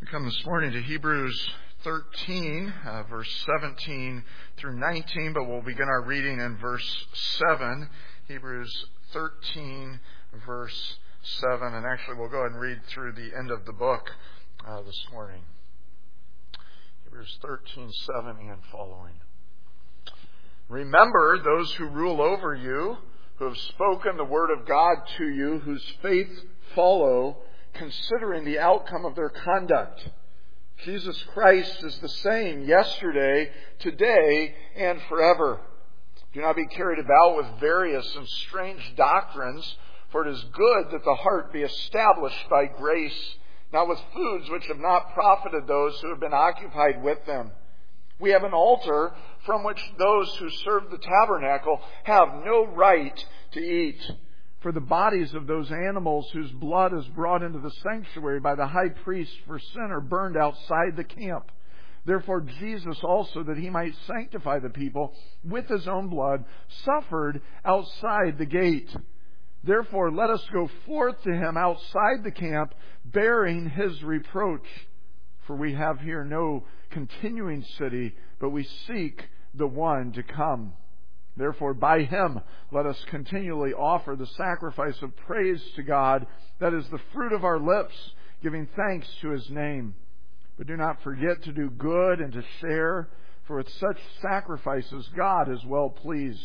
Come this morning to Hebrews 13, verse 17 through 19, but we'll begin our reading in verse 7. Hebrews 13, verse 7. And actually, we'll go ahead and read through the end of the book this morning. Hebrews 13, 7 and following. Remember those who rule over you, who have spoken the word of God to you, whose faith follow, considering the outcome of their conduct. Jesus Christ is the same yesterday, today, and forever. Do not be carried about with various and strange doctrines, for it is good that the heart be established by grace, not with foods which have not profited those who have been occupied with them. We have an altar from which those who serve the tabernacle have no right to eat. For the bodies of those animals whose blood is brought into the sanctuary by the high priest for sin are burned outside the camp. Therefore Jesus also, that he might sanctify the people with his own blood, suffered outside the gate. Therefore let us go forth to him outside the camp, bearing his reproach. For we have here no continuing city, but we seek the one to come. Therefore, by him, let us continually offer the sacrifice of praise to God, that is the fruit of our lips, giving thanks to his name. But do not forget to do good and to share, for with such sacrifices God is well pleased.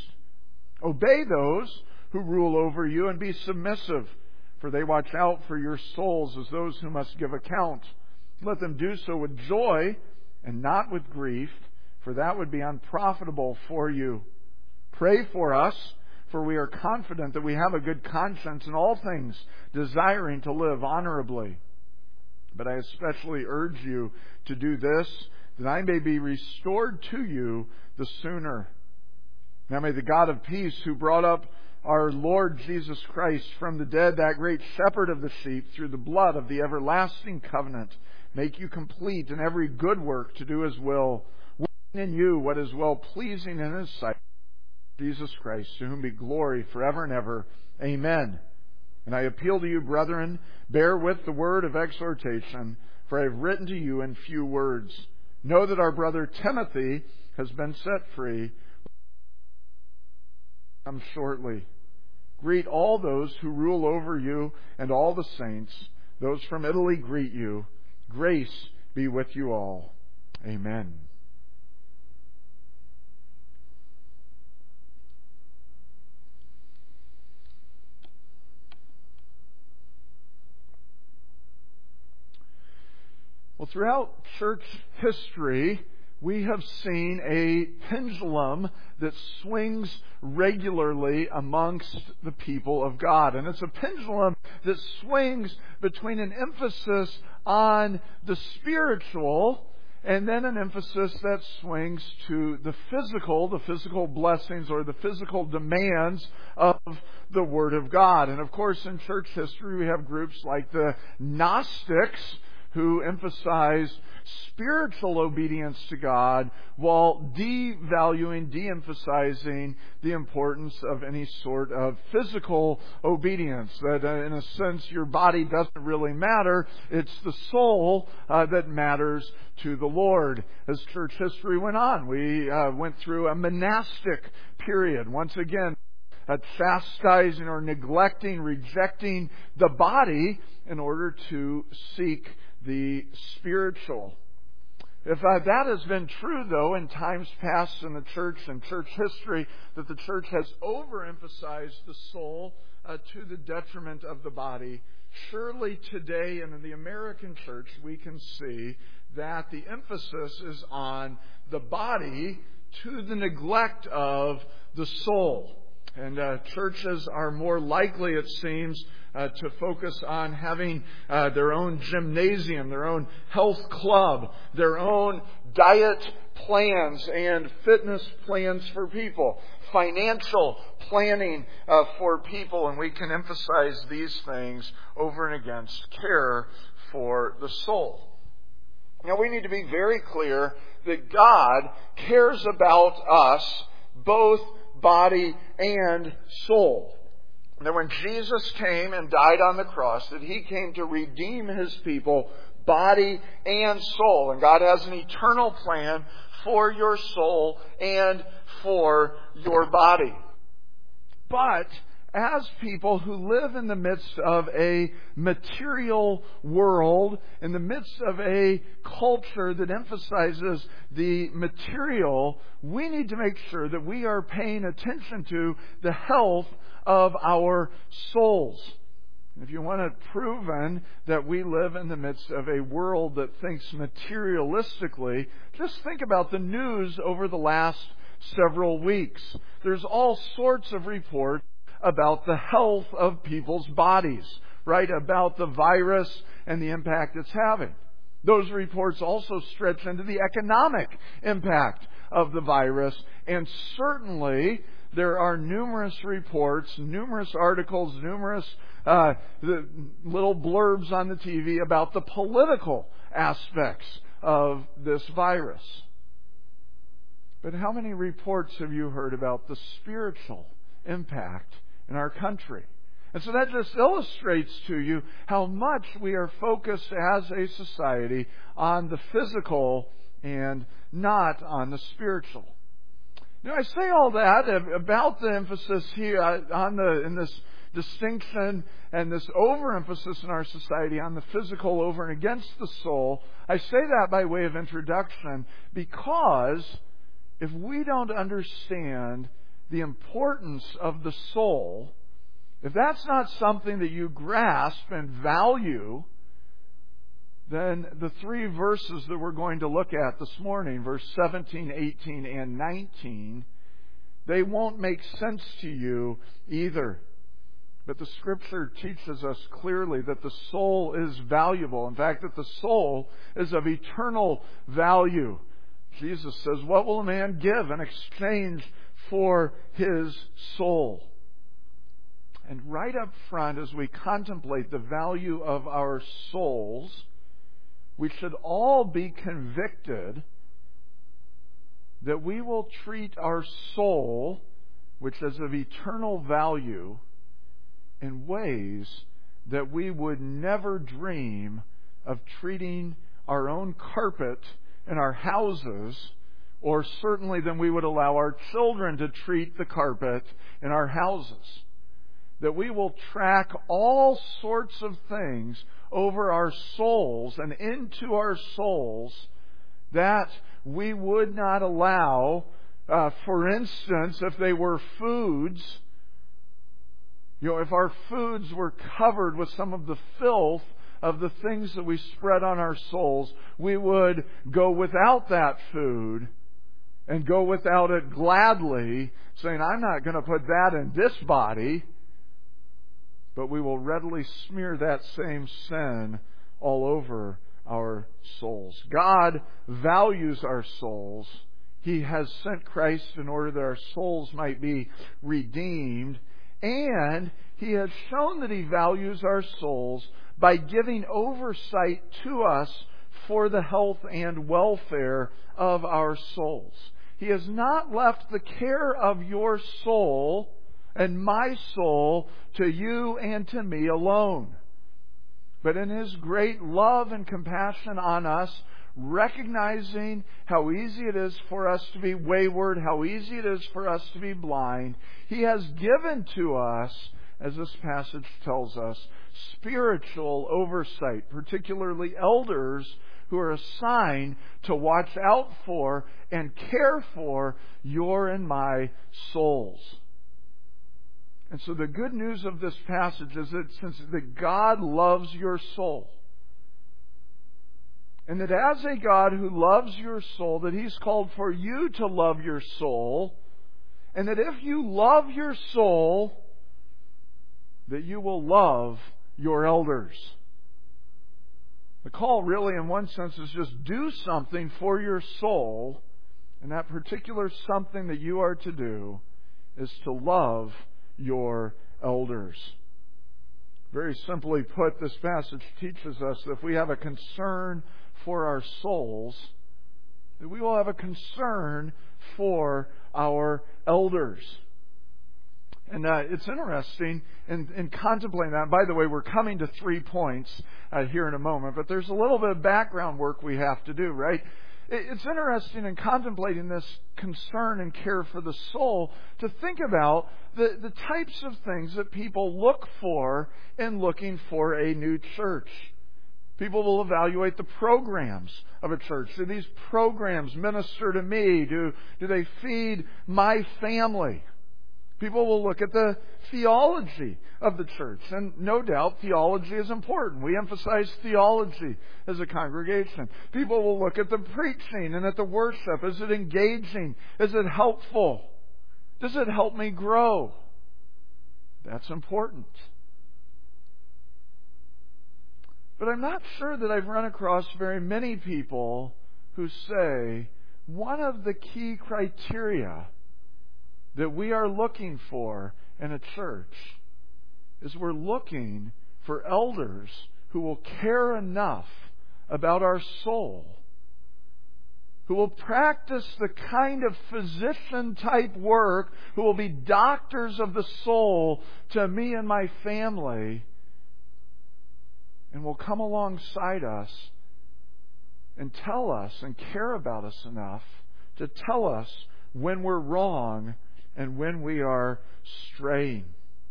Obey those who rule over you and be submissive, for they watch out for your souls as those who must give account. Let them do so with joy and not with grief, for that would be unprofitable for you. Pray for us, for we are confident that we have a good conscience in all things, desiring to live honorably. But I especially urge you to do this, that I may be restored to you the sooner. Now may the God of peace, who brought up our Lord Jesus Christ from the dead, that great shepherd of the sheep, through the blood of the everlasting covenant, make you complete in every good work to do his will, working in you what is well pleasing in his sight. Jesus Christ, to whom be glory forever and ever. Amen. And I appeal to you, brethren, bear with the word of exhortation, for I have written to you in few words. Know that our brother Timothy has been set free. Come shortly. Greet all those who rule over you and all the saints. Those from Italy greet you. Grace be with you all. Amen. Well, throughout church history, we have seen a pendulum that swings regularly amongst the people of God. And it's a pendulum that swings between an emphasis on the spiritual and then an emphasis that swings to the physical blessings or the physical demands of the Word of God. And of course, in church history, we have groups like the Gnostics, who emphasized spiritual obedience to God while de-emphasizing the importance of any sort of physical obedience. That in a sense, your body doesn't really matter. It's the soul that matters to the Lord. As church history went on, we went through a monastic period. Once again, chastising or neglecting, rejecting the body in order to seek the spiritual. If that has been true, though, in times past in the church and church history, that the church has overemphasized the soul to the detriment of the body, surely today and in the American church we can see that the emphasis is on the body to the neglect of the soul. And churches are more likely, it seems, to focus on having their own gymnasium, their own health club, their own diet plans and fitness plans for people, financial planning for people, and we can emphasize these things over and against care for the soul. Now, we need to be very clear that God cares about us, both body and soul. That when Jesus came and died on the cross, that He came to redeem His people body and soul. And God has an eternal plan for your soul and for your body. But as people who live in the midst of a material world, in the midst of a culture that emphasizes the material, we need to make sure that we are paying attention to the health of our souls. If you want it proven that we live in the midst of a world that thinks materialistically, just think about the news over the last several weeks. There's all sorts of reports about the health of people's bodies, right? About the virus and the impact it's having. Those reports also stretch into the economic impact of the virus, and certainly there are numerous reports, numerous articles, numerous little blurbs on the TV about the political aspects of this virus. But how many reports have you heard about the spiritual impact in our country? And so that just illustrates to you how much we are focused as a society on the physical and not on the spiritual. Now, I say all that about the emphasis here in this distinction and this overemphasis in our society on the physical over and against the soul. I say that by way of introduction because if we don't understand the importance of the soul, if that's not something that you grasp and value, then the three verses that we're going to look at this morning, verse 17, 18, and 19, they won't make sense to you either. But the Scripture teaches us clearly that the soul is valuable. In fact, that the soul is of eternal value. Jesus says, "What will a man give in exchange for his soul?" And right up front, as we contemplate the value of our souls, we should all be convicted that we will treat our soul, which is of eternal value, in ways that we would never dream of treating our own carpet in our houses, or certainly than we would allow our children to treat the carpet in our houses. That we will track all sorts of things over our souls and into our souls that we would not allow, for instance, if they were foods. If our foods were covered with some of the filth of the things that we spread on our souls, we would go without that food and go without it gladly, saying, "I'm not going to put that in this body." But we will readily smear that same sin all over our souls. God values our souls. He has sent Christ in order that our souls might be redeemed. And He has shown that He values our souls by giving oversight to us for the health and welfare of our souls. He has not left the care of your soul and my soul to you and to me alone. But in His great love and compassion on us, recognizing how easy it is for us to be wayward, how easy it is for us to be blind, He has given to us, as this passage tells us, spiritual oversight, particularly elders who are assigned to watch out for and care for your and my souls. And so the good news of this passage is that God loves your soul. And that as a God who loves your soul, that He's called for you to love your soul. And that if you love your soul, that you will love your elders. The call really, in one sense, is just do something for your soul. And that particular something that you are to do is to love your elders. Very simply put, this passage teaches us that if we have a concern for our souls, that we will have a concern for our elders. And it's interesting in contemplating that. By the way, we're coming to 3 points here in a moment, but there's a little bit of background work we have to do, right? It's interesting in contemplating this concern and care for the soul to think about the types of things that people look for in looking for a new church. People will evaluate the programs of a church. Do these programs minister to me? Do they feed my family? People will look at the theology of the church. And no doubt theology is important. We emphasize theology as a congregation. People will look at the preaching and at the worship. Is it engaging? Is it helpful? Does it help me grow? That's important. But I'm not sure that I've run across very many people who say one of the key criteria that we are looking for in a church is we're looking for elders who will care enough about our soul, who will practice the kind of physician-type work, who will be doctors of the soul to me and my family, and will come alongside us and tell us and care about us enough to tell us when we're wrong and when we are straying.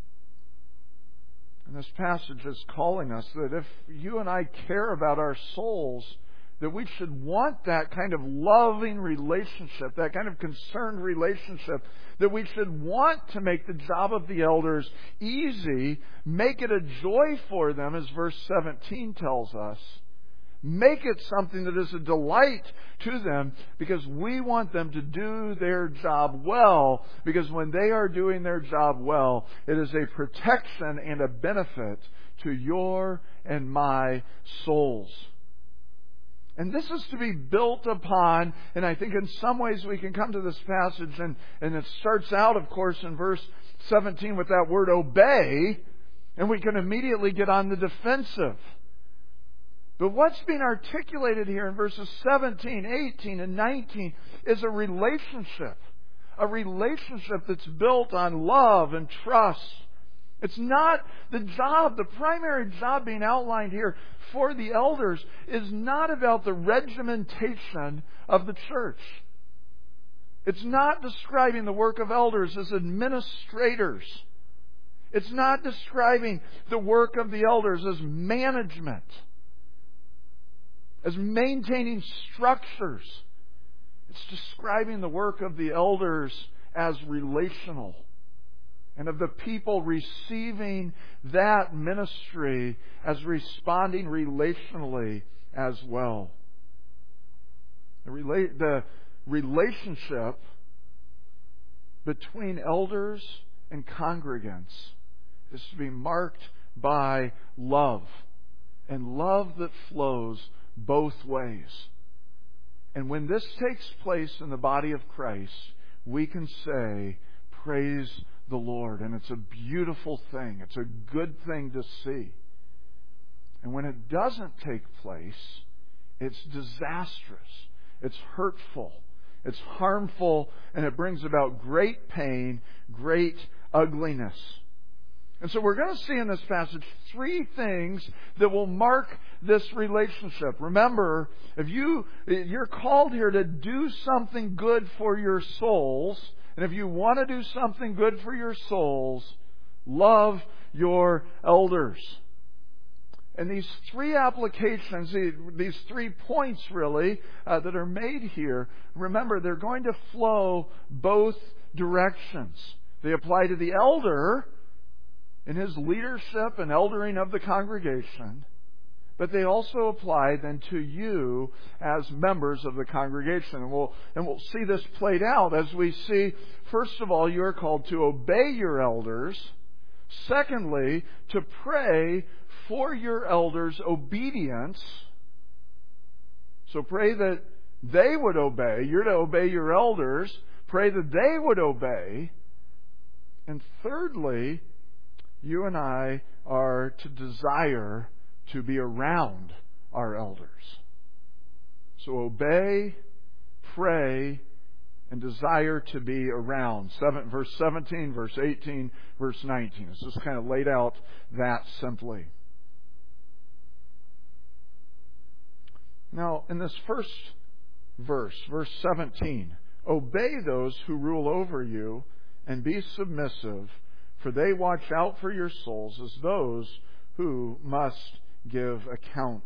And this passage is calling us that if you and I care about our souls, that we should want that kind of loving relationship, that kind of concerned relationship, that we should want to make the job of the elders easy, make it a joy for them, as verse 17 tells us. Make it something that is a delight to them, because we want them to do their job well, because when they are doing their job well, it is a protection and a benefit to your and my souls. And this is to be built upon, and I think in some ways we can come to this passage, and it starts out, of course, in verse 17 with that word obey, and we can immediately get on the defensive. But what's being articulated here in verses 17, 18, and 19 is a relationship that's built on love and trust. It's not the job, the primary job being outlined here for the elders is not about the regimentation of the church. It's not describing the work of elders as administrators. It's not describing the work of the elders as management, as maintaining structures. It's describing the work of the elders as relational, and of the people receiving that ministry as responding relationally as well. The relationship between elders and congregants is to be marked by love, and love that flows both ways. And when this takes place in the body of Christ, we can say, praise the Lord. And it's a beautiful thing. It's a good thing to see. And when it doesn't take place, it's disastrous. It's hurtful. It's harmful. And it brings about great pain, great ugliness. And so we're going to see in this passage 3 things that will mark this relationship. Remember, if you're called here to do something good for your souls, and if you want to do something good for your souls, love your elders. And these 3 applications, these 3 points really, that are made here, remember, they're going to flow both directions. They apply to the elder in his leadership and eldering of the congregation, but they also apply then to you as members of the congregation. And we'll see this played out as we see, first of all, you are called to obey your elders. Secondly, to pray for your elders' obedience. So pray that they would obey. You're to obey your elders. Pray that they would obey. And thirdly, you and I are to desire to be around our elders. So obey, pray, and desire to be around. Verse 17, verse 18, verse 19. It's just kind of laid out that simply. Now, in this first verse 17, obey those who rule over you and be submissive, for they watch out for your souls as those who must give account.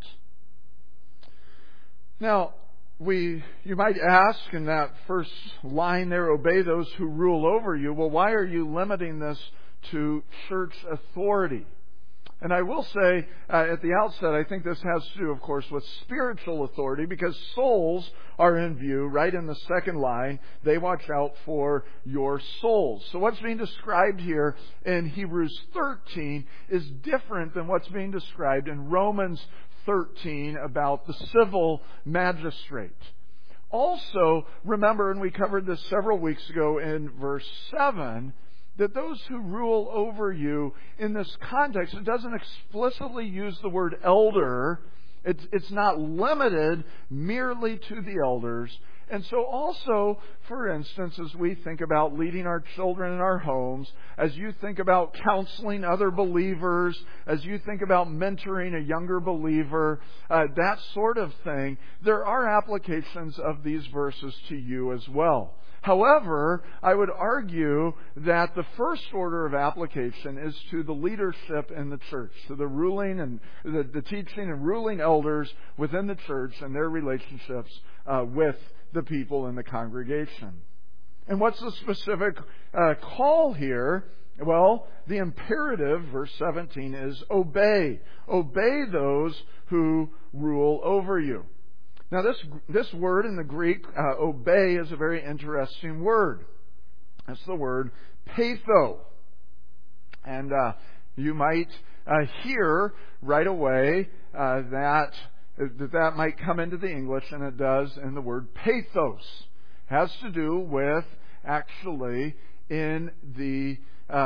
Now, you might ask in that first line there, obey those who rule over you. Well, why are you limiting this to church authority? And I will say at the outset, I think this has to do, of course, with spiritual authority, because souls are in view right in the second line. They watch out for your souls. So what's being described here in Hebrews 13 is different than what's being described in Romans 13 about the civil magistrate. Also, remember, and we covered this several weeks ago in verse 7, that those who rule over you in this context, it doesn't explicitly use the word elder. It's not limited merely to the elders. And so also, for instance, as we think about leading our children in our homes, as you think about counseling other believers, as you think about mentoring a younger believer, that sort of thing, there are applications of these verses to you as well. However, I would argue that the first order of application is to the leadership in the church, to the ruling and the teaching and ruling elders within the church and their relationships with the people in the congregation. And what's the specific call here? Well, the imperative, verse 17, is obey. Obey those who rule over you. Now, this word in the Greek, obey, is a very interesting word. It's the word peitho. And you might hear right away that might come into the English, and it does in the word pathos. It has to do with, actually, in the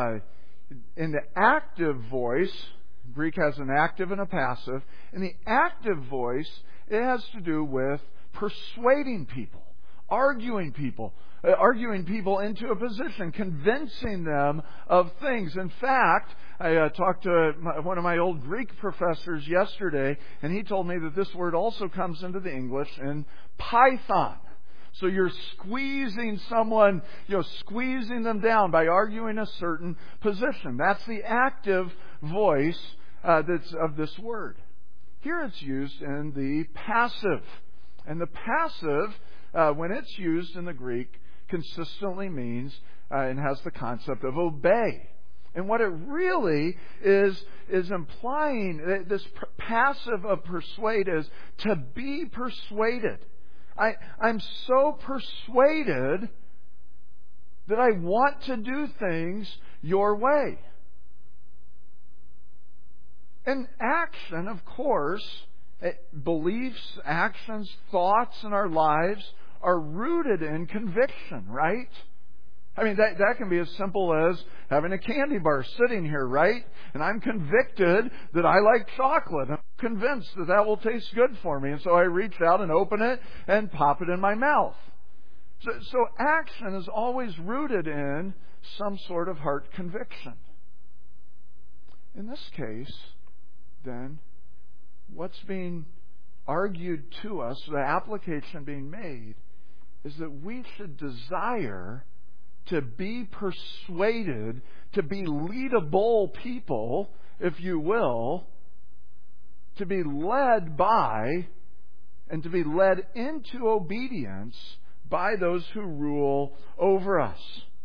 active voice. Greek has an active and a passive. In the active voice, it has to do with persuading people, arguing people into a position, convincing them of things. In fact, I talked to one of my old Greek professors yesterday, and he told me that this word also comes into the English in python. So you're squeezing someone, squeezing them down by arguing a certain position. That's the active voice that's of this word. Here it's used in the passive. And the passive, when it's used in the Greek, consistently means and has the concept of obey. And what it really is implying, this passive of persuade, is to be persuaded. I'm so persuaded that I want to do things your way. And action, of course, beliefs, actions, thoughts in our lives are rooted in conviction, right? I mean, that can be as simple as having a candy bar sitting here, right? And I'm convicted that I like chocolate. I'm convinced that will taste good for me. And so I reach out and open it and pop it in my mouth. So action is always rooted in some sort of heart conviction. In this case, then, what's being argued to us, the application being made, is that we should desire to be persuaded, to be leadable people, if you will, to be led by and to be led into obedience by those who rule over us,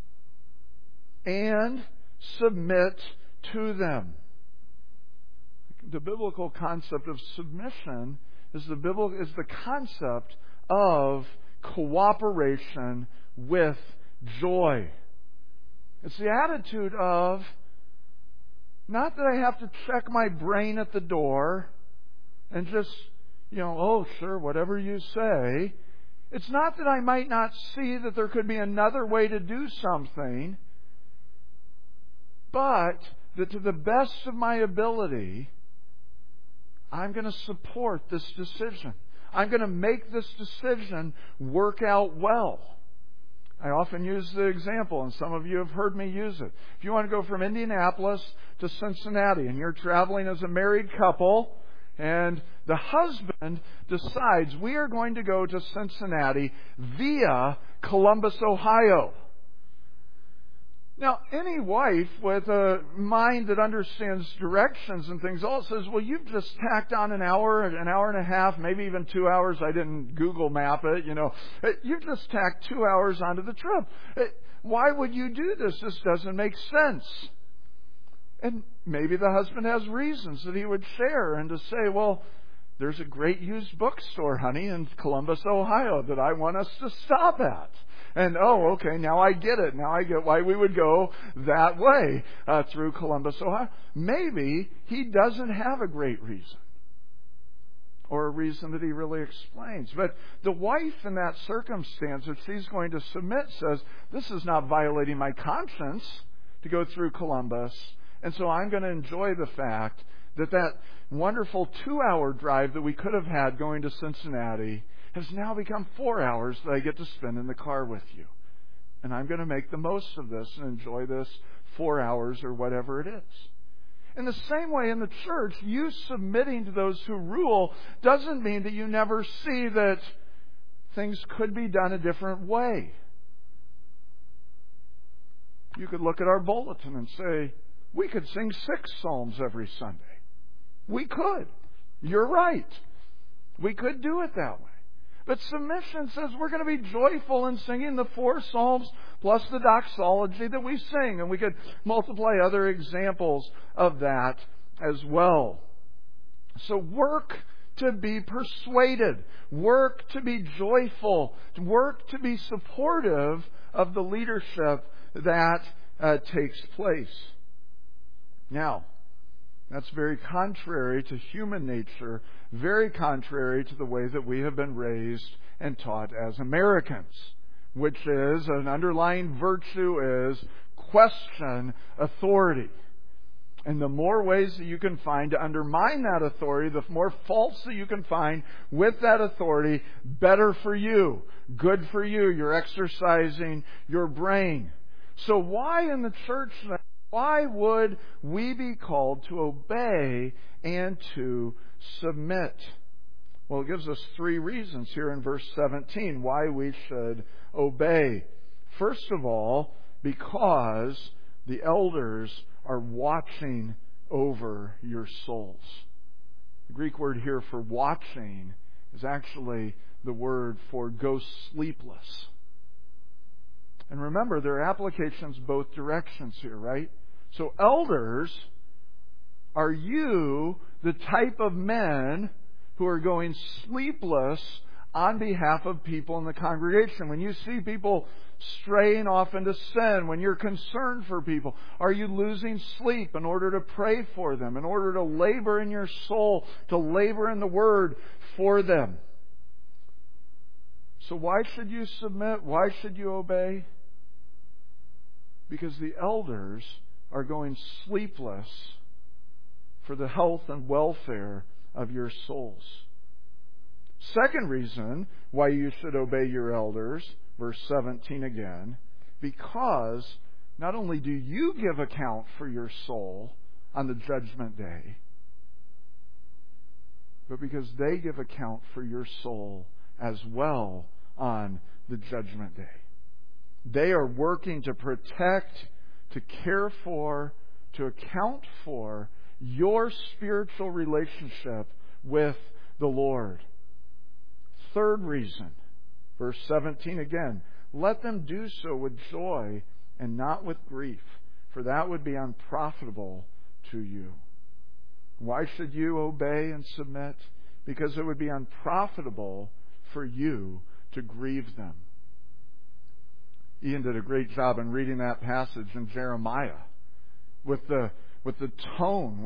and submit to them. The biblical concept of submission is the concept of cooperation with joy. It's the attitude of, not that I have to check my brain at the door and just, oh, sure, whatever you say. It's not that I might not see that there could be another way to do something, but that to the best of my ability, I'm going to support this decision. I'm going to make this decision work out well. I often use the example, and some of you have heard me use it. If you want to go from Indianapolis to Cincinnati, and you're traveling as a married couple, and the husband decides we are going to go to Cincinnati via Columbus, Ohio. Now, any wife with a mind that understands directions and things all says, well, you've just tacked on an hour and a half, maybe even 2 hours. I didn't Google map it, You've just tacked 2 hours onto the trip. Why would you do this? This doesn't make sense. And maybe the husband has reasons that he would share and to say, well, there's a great used bookstore, honey, in Columbus, Ohio that I want us to stop at. And, okay, now I get it. Now I get why we would go that way through Columbus, Ohio. Maybe he doesn't have a great reason or a reason that he really explains. But the wife in that circumstance, if she's going to submit, says, this is not violating my conscience to go through Columbus. And so I'm going to enjoy the fact that wonderful 2-hour drive that we could have had going to Cincinnati has now become 4 hours that I get to spend in the car with you. And I'm going to make the most of this and enjoy this 4 hours or whatever it is. In the same way in the church, you submitting to those who rule doesn't mean that you never see that things could be done a different way. You could look at our bulletin and say, we could sing 6 psalms every Sunday. We could. You're right. We could do it that way. But submission says we're going to be joyful in singing the 4 psalms plus the doxology that we sing. And we could multiply other examples of that as well. So work to be persuaded. Work to be joyful. Work to be supportive of the leadership that takes place. Now, that's very contrary to human nature, very contrary to the way that we have been raised and taught as Americans, which is, an underlying virtue is, question authority. And the more ways that you can find to undermine that authority, the more faults that you can find with that authority, better for you, good for you. You're exercising your brain. So why in the church then? Why would we be called to obey and to submit? Well, it gives us 3 reasons here in verse 17 why we should obey. First of all, because the elders are watching over your souls. The Greek word here for watching is actually the word for go sleepless. And remember, there are applications both directions here, right? So elders, are you the type of men who are going sleepless on behalf of people in the congregation? When you see people straying off into sin, when you're concerned for people, are you losing sleep in order to pray for them, in order to labor in your soul, to labor in the Word for them? So why should you submit? Why should you obey? Because the elders are going sleepless for the health and welfare of your souls. Second reason why you should obey your elders, verse 17 again, because not only do you give account for your soul on the judgment day, but because they give account for your soul as well on the judgment day. They are working to protect, to care for, to account for your spiritual relationship with the Lord. Third reason, verse 17 again, let them do so with joy and not with grief, for that would be unprofitable to you. Why should you obey and submit? Because it would be unprofitable for you to grieve them. Ian did a great job in reading that passage in Jeremiah with the tone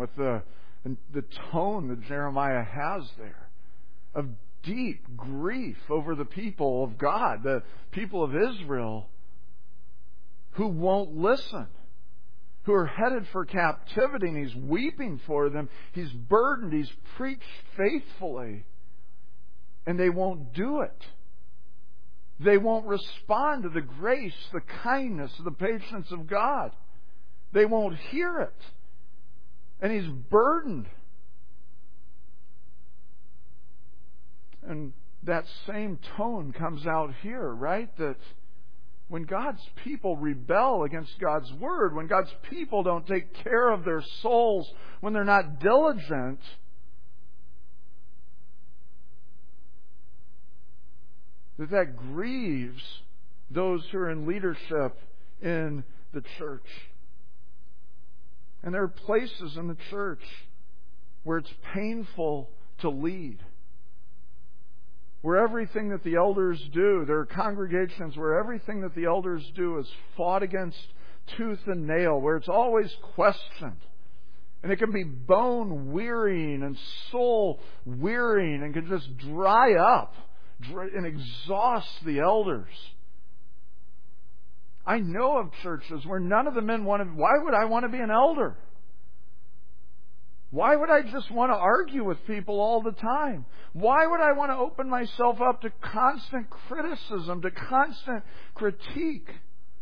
that Jeremiah has there of deep grief over the people of God, the people of Israel who won't listen, who are headed for captivity, and he's weeping for them. He's burdened, he's preached faithfully, and they won't do it. They won't respond to the grace, the kindness, the patience of God. They won't hear it. And he's burdened. And that same tone comes out here, right? That when God's people rebel against God's Word, when God's people don't take care of their souls, when they're not diligent, that grieves those who are in leadership in the church. And there are places in the church where it's painful to lead. Where everything that the elders do, there are congregations where everything that the elders do is fought against tooth and nail, where it's always questioned. And it can be bone wearying and soul wearying and can just dry up and exhaust the elders. I know of churches where none of the men want to. Why would I want to be an elder? Why would I just want to argue with people all the time? Why would I want to open myself up to constant criticism, to constant critique?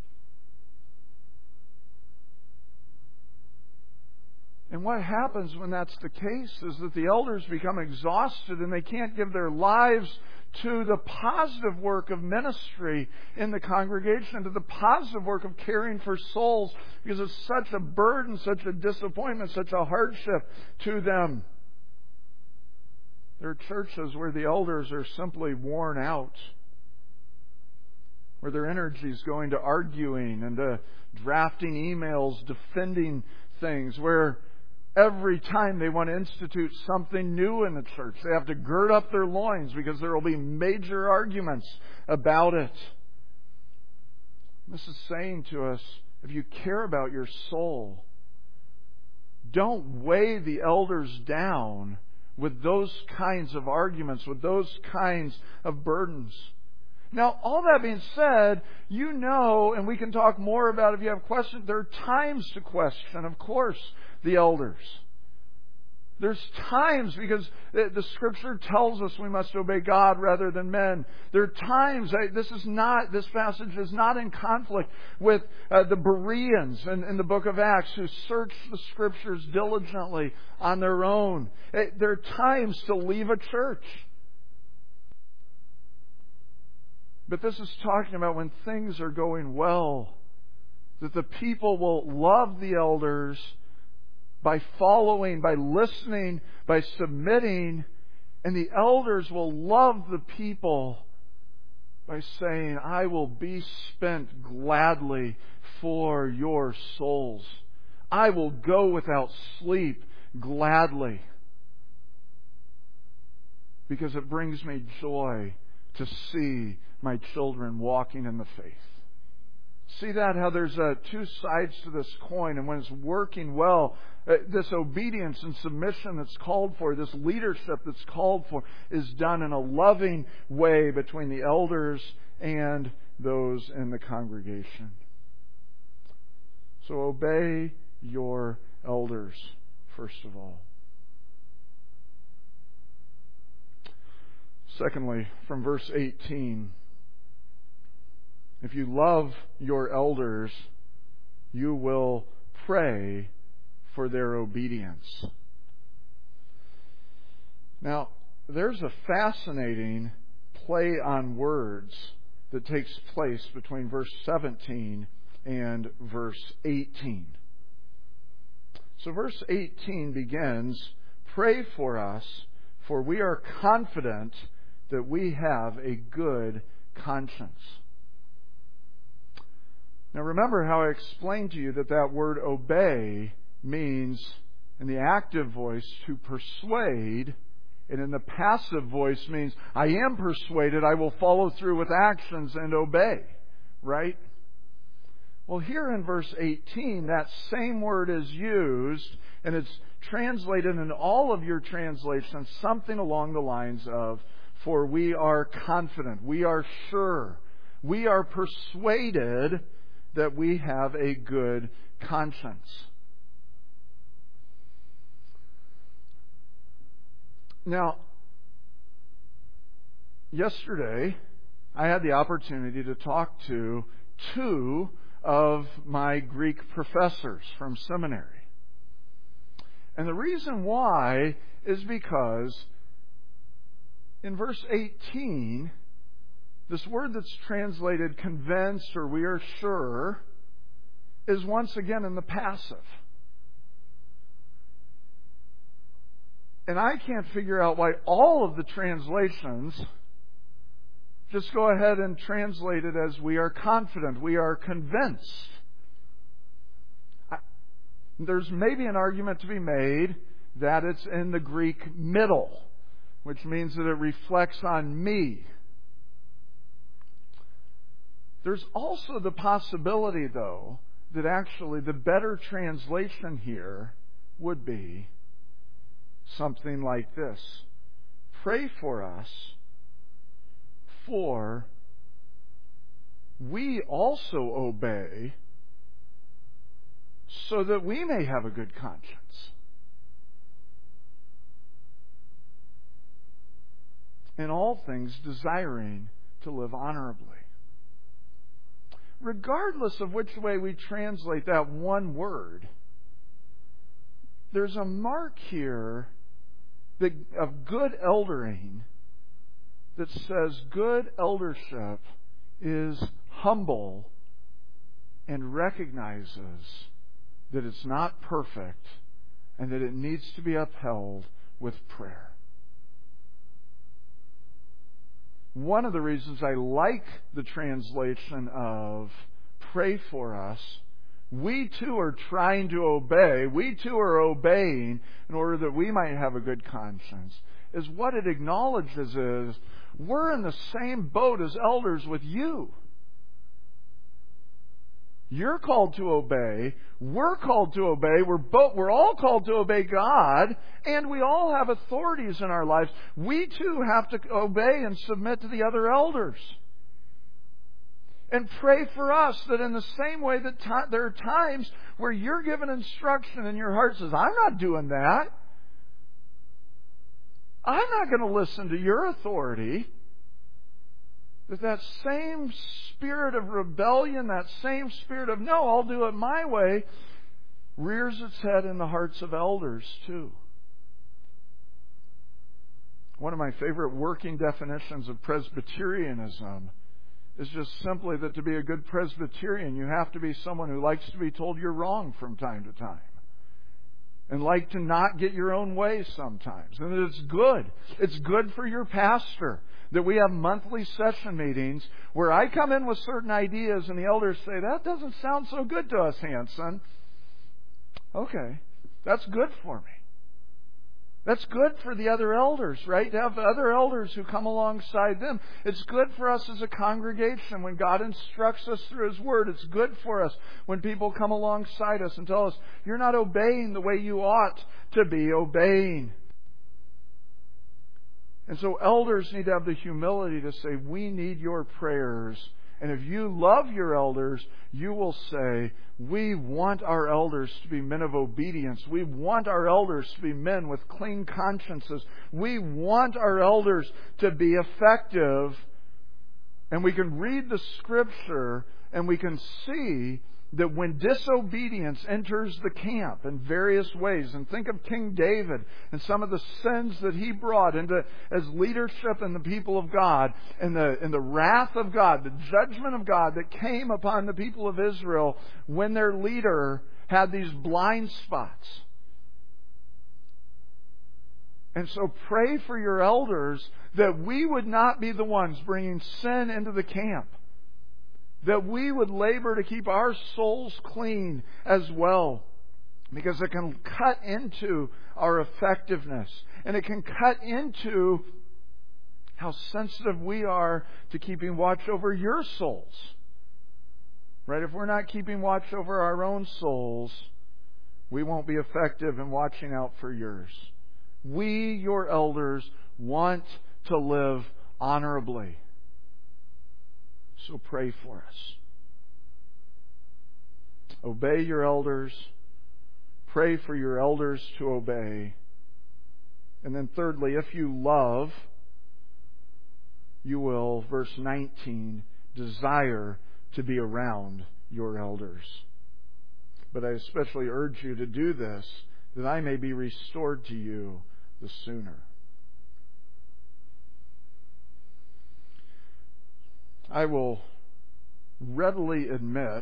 And what happens when that's the case is that the elders become exhausted and they can't give their lives to the positive work of ministry in the congregation, to the positive work of caring for souls, because it's such a burden, such a disappointment, such a hardship to them. There are churches where the elders are simply worn out, where their energy is going to arguing and to drafting emails, defending things, where every time they want to institute something new in the church, they have to gird up their loins because there will be major arguments about it. This is saying to us, if you care about your soul, don't weigh the elders down with those kinds of arguments, with those kinds of burdens. Now, all that being said, you know, and we can talk more about it if you have questions, there are times to question, of course, the elders. There's times, because the Scripture tells us we must obey God rather than men. There are times, this passage is not in conflict with the Bereans in the book of Acts who searched the Scriptures diligently on their own. There are times to leave a church. But this is talking about when things are going well, that the people will love the elders by following, by listening, by submitting, and the elders will love the people by saying, I will be spent gladly for your souls. I will go without sleep gladly, because it brings me joy to see my children walking in the faith. See that? How there's two sides to this coin, and when it's working well, this obedience and submission that's called for, this leadership that's called for, is done in a loving way between the elders and those in the congregation. So obey your elders, first of all. Secondly, from verse 18, if you love your elders, you will pray for their obedience. Now, there's a fascinating play on words that takes place between verse 17 and verse 18. So verse 18 begins, "Pray for us, for we are confident that we have a good conscience." Now remember how I explained to you that word obey means, in the active voice, to persuade, and in the passive voice means, I am persuaded, I will follow through with actions and obey. Right? Well, here in verse 18, that same word is used, and it's translated in all of your translations something along the lines of, for we are confident, we are sure, we are persuaded that we have a good conscience. Now, yesterday I had the opportunity to talk to two of my Greek professors from seminary. And the reason why is because in verse 18, this word that's translated convinced or we are sure is once again in the passive. And I can't figure out why all of the translations just go ahead and translate it as we are confident, we are convinced. There's maybe an argument to be made that it's in the Greek middle, which means that it reflects on me. There's also the possibility, though, that actually the better translation here would be something like this. Pray for us, for we also obey, so that we may have a good conscience. In all things, desiring to live honorably. Regardless of which way we translate that one word, there's a mark here of good eldering that says good eldership is humble and recognizes that it's not perfect and that it needs to be upheld with prayer. One of the reasons I like the translation of pray for us, we too are trying to obey, we too are obeying in order that we might have a good conscience, is what it acknowledges is we're in the same boat as elders with you. You're called to obey. We're called to obey. We're all called to obey God, and we all have authorities in our lives. We too have to obey and submit to the other elders. And pray for us that in the same way that there are times where you're given instruction and your heart says, I'm not doing that. I'm not going to listen to your authority. That same spirit of rebellion, that same spirit of, no, I'll do it my way, rears its head in the hearts of elders too. One of my favorite working definitions of Presbyterianism is just simply that to be a good Presbyterian, you have to be someone who likes to be told you're wrong from time to time. And like to not get your own way sometimes. And it's good. It's good for your pastor that we have monthly session meetings where I come in with certain ideas and the elders say, that doesn't sound so good to us, Hanson. Okay, that's good for me. That's good for the other elders, right? To have other elders who come alongside them. It's good for us as a congregation when God instructs us through His Word. It's good for us when people come alongside us and tell us, you're not obeying the way you ought to be obeying. And so elders need to have the humility to say, we need your prayers. And if you love your elders, you will say, we want our elders to be men of obedience. We want our elders to be men with clean consciences. We want our elders to be effective. And we can read the Scripture and we can see that when disobedience enters the camp in various ways, and think of King David and some of the sins that he brought into as leadership in the people of God, and the wrath of God, the judgment of God that came upon the people of Israel when their leader had these blind spots. And so pray for your elders that we would not be the ones bringing sin into the camp. That we would labor to keep our souls clean as well. Because it can cut into our effectiveness. And it can cut into how sensitive we are to keeping watch over your souls. Right? If we're not keeping watch over our own souls, we won't be effective in watching out for yours. We, your elders, want to live honorably. So pray for us. Obey your elders. Pray for your elders to obey. And then thirdly, if you love you will, verse 19, desire to be around your elders. But I especially urge you to do this, that I may be restored to you the sooner. I will readily admit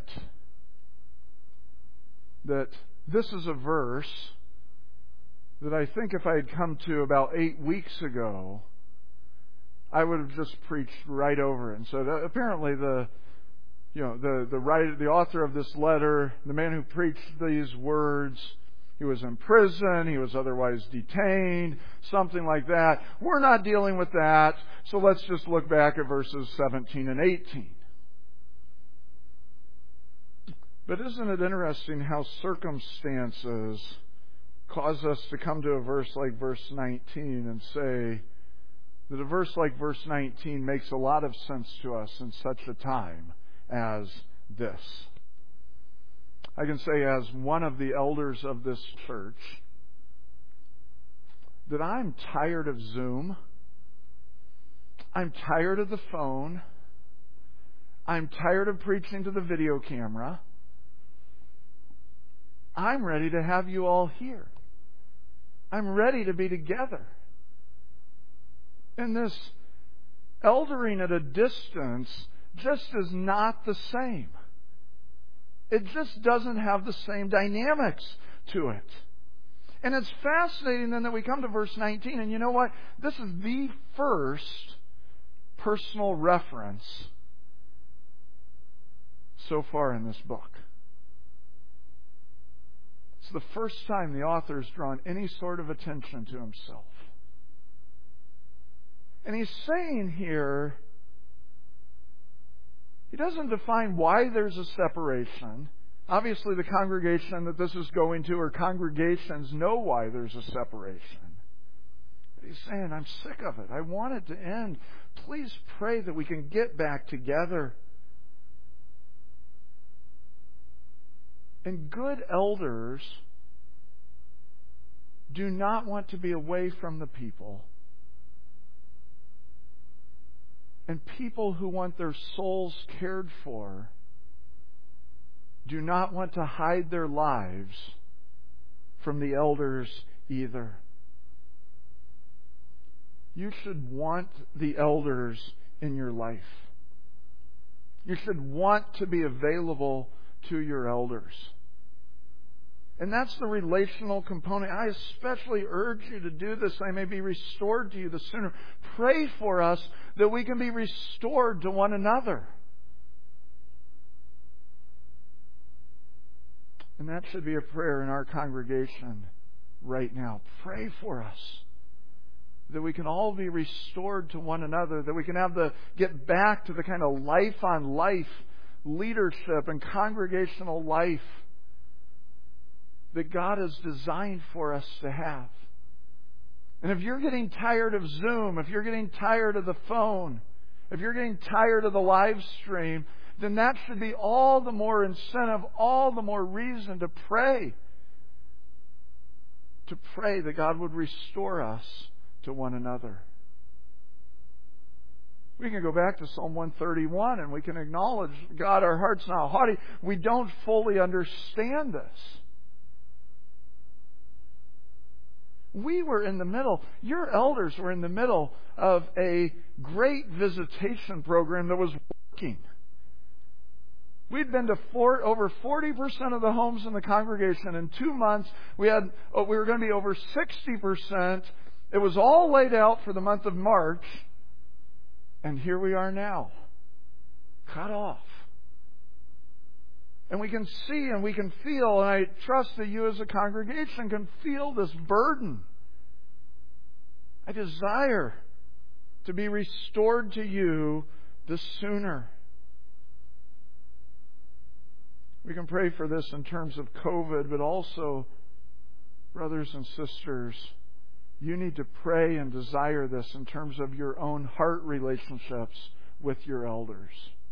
that this is a verse that I think if I had come to about 8 weeks ago, I would have just preached right over it. And so apparently the author of this letter, the man who preached these words, he was in prison, he was otherwise detained, something like that. We're not dealing with that, so let's just look back at verses 17 and 18. But isn't it interesting how circumstances cause us to come to a verse like verse 19 and say that a verse like verse 19 makes a lot of sense to us in such a time as this? I can say as one of the elders of this church that I'm tired of Zoom. I'm tired of the phone. I'm tired of preaching to the video camera. I'm ready to have you all here. I'm ready to be together. And this eldering at a distance just is not the same. It just doesn't have the same dynamics to it. And it's fascinating then that we come to verse 19, and you know what? This is the first personal reference so far in this book. It's the first time the author has drawn any sort of attention to himself. And he's saying here, he doesn't define why there's a separation. Obviously, the congregation that this is going to, or congregations, know why there's a separation. But he's saying, I'm sick of it. I want it to end. Please pray that we can get back together. And good elders do not want to be away from the people. And people who want their souls cared for do not want to hide their lives from the elders either. You should want the elders in your life. You should want to be available to your elders. And that's the relational component. I especially urge you to do this. I may be restored to you the sooner. Pray for us that we can be restored to one another. And that should be a prayer in our congregation right now. Pray for us that we can all be restored to one another, that we can get back to the kind of life-on-life leadership and congregational life that God has designed for us to have. And if you're getting tired of Zoom, if you're getting tired of the phone, if you're getting tired of the live stream, then that should be all the more incentive, all the more reason to pray. To pray that God would restore us to one another. We can go back to Psalm 131 and we can acknowledge, God, our heart's not haughty. We don't fully understand this. We were in the middle, your elders were in the middle of a great visitation program that was working. We'd been to over 40% of the homes in the congregation. In 2 months, we were going to be over 60%. It was all laid out for the month of March. And here we are now, cut off. And we can see and we can feel, and I trust that you as a congregation can feel this burden. I desire to be restored to you the sooner. We can pray for this in terms of COVID, but also, brothers and sisters, you need to pray and desire this in terms of your own heart relationships with your elders.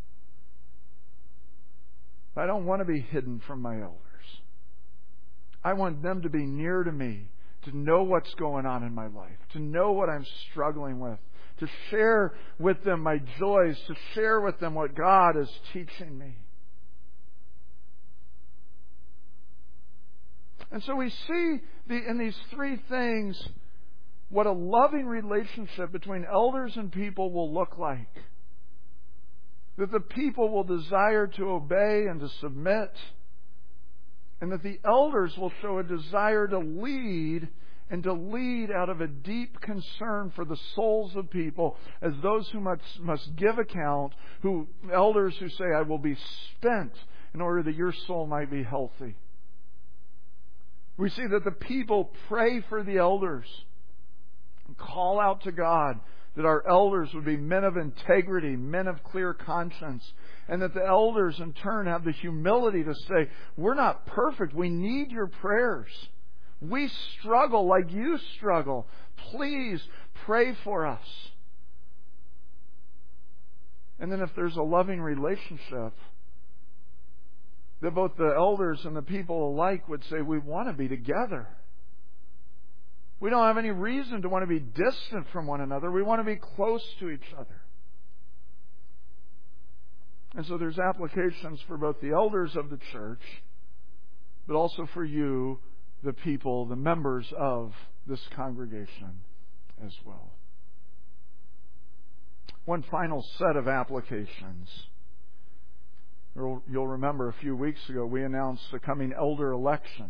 I don't want to be hidden from my elders. I want them to be near to me, to know what's going on in my life, to know what I'm struggling with, to share with them my joys, to share with them what God is teaching me. And so we see in these three things what a loving relationship between elders and people will look like. That the people will desire to obey and to submit, and that the elders will show a desire to lead, and to lead out of a deep concern for the souls of people as those who must give account, elders who say, I will be spent in order that your soul might be healthy. We see that the people pray for the elders and call out to God that our elders would be men of integrity, men of clear conscience, and that the elders in turn have the humility to say, we're not perfect. We need your prayers. We struggle like you struggle. Please pray for us. And then if there's a loving relationship, that both the elders and the people alike would say, we want to be together. We don't have any reason to want to be distant from one another. We want to be close to each other. And so there's applications for both the elders of the church, but also for you, the people, the members of this congregation as well. One final set of applications. You'll remember a few weeks ago we announced the coming elder election.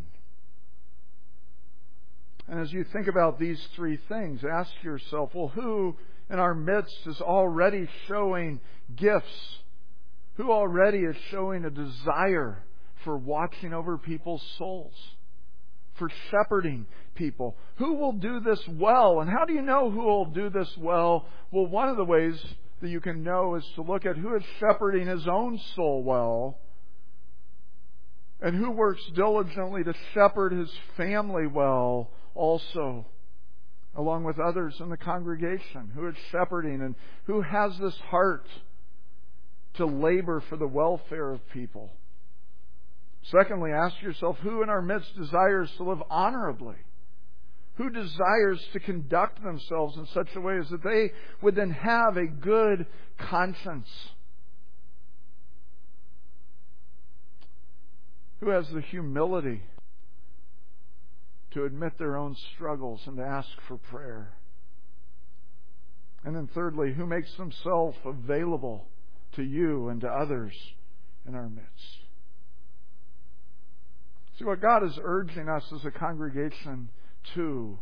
And as you think about these three things, ask yourself, well, who in our midst is already showing gifts? Who already is showing a desire for watching over people's souls? For shepherding people? Who will do this well? And how do you know who will do this well? Well, one of the ways that you can know is to look at who is shepherding his own soul well, and who works diligently to shepherd his family well also, along with others in the congregation. Who is shepherding and who has this heart to labor for the welfare of people. Secondly, ask yourself, who in our midst desires to live honorably? Who desires to conduct themselves in such a way as that they would then have a good conscience? Who has the humility to admit their own struggles and to ask for prayer? And then thirdly, who makes themselves available to you and to others in our midst? See, what God is urging us as a congregation to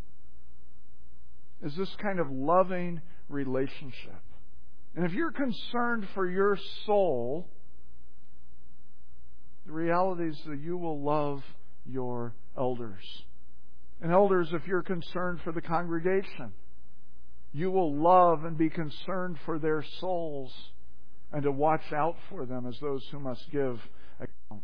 is this kind of loving relationship. And if you're concerned for your soul, the reality is that you will love your elders. And elders, if you're concerned for the congregation, you will love and be concerned for their souls and to watch out for them as those who must give account.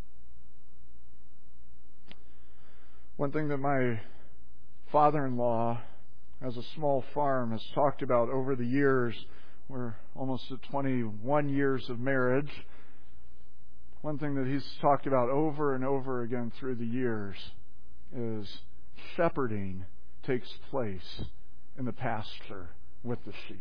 One thing that my father-in-law, has a small farm, has talked about over the years, we're almost at 21 years of marriage. One thing that he's talked about over and over again through the years is shepherding takes place in the pasture with the sheep.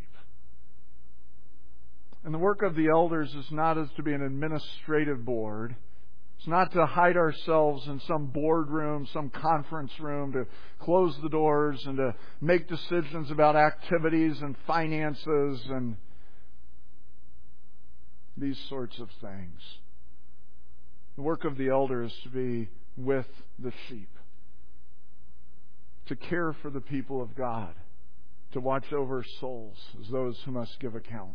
And the work of the elders is not as to be an administrative board. It's not to hide ourselves in some boardroom, some conference room, to close the doors and to make decisions about activities and finances and these sorts of things. The work of the elder is to be with the sheep, to care for the people of God, to watch over souls as those who must give account.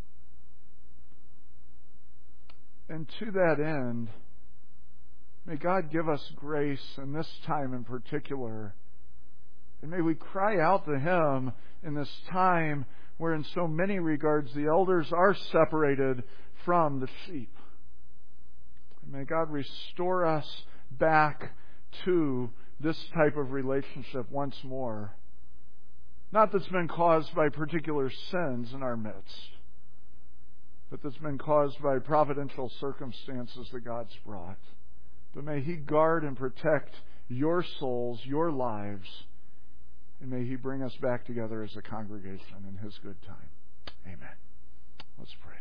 And to that end, may God give us grace in this time in particular. And may we cry out to Him in this time where in so many regards the elders are separated from the sheep. And may God restore us back to this type of relationship once more. Not that's been caused by particular sins in our midst, but that's been caused by providential circumstances that God's brought. But may He guard and protect your souls, your lives, And may He bring us back together as a congregation in His good time. Amen. Let's pray.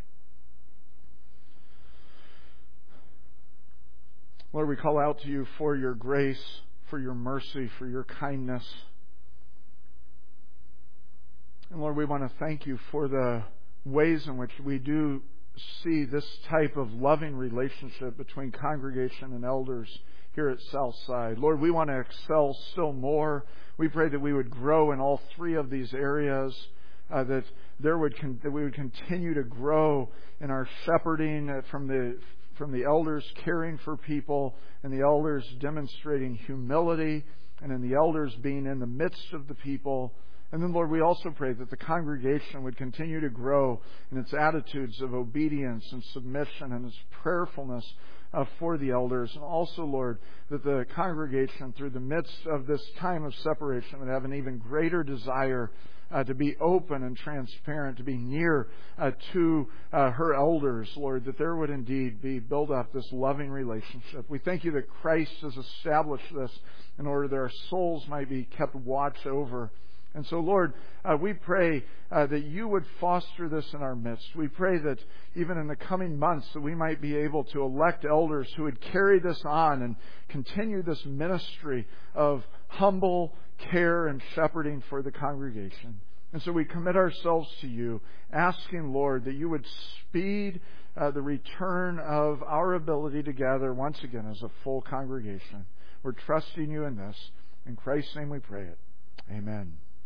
Lord, we call out to You for Your grace, for Your mercy, for Your kindness. And Lord, we want to thank You for the ways in which we do see this type of loving relationship between congregation and elders here at Southside. Lord, we want to excel still more. We pray that we would grow in all three of these areas, that we would continue to grow in our shepherding from the elders caring for people, and the elders demonstrating humility, and in the elders being in the midst of the people. And then, Lord, we also pray that the congregation would continue to grow in its attitudes of obedience and submission and its prayerfulness for the elders. And also, Lord, that the congregation, through the midst of this time of separation, would have an even greater desire to be open and transparent, to be near to her elders, Lord, that there would indeed be built up this loving relationship. We thank You that Christ has established this in order that our souls might be kept watch over. And so, Lord, we pray that You would foster this in our midst. We pray that even in the coming months that we might be able to elect elders who would carry this on and continue this ministry of humble care and shepherding for the congregation. And so we commit ourselves to You, asking, Lord, that You would speed the return of our ability to gather once again as a full congregation. We're trusting You in this. In Christ's name we pray it. Amen.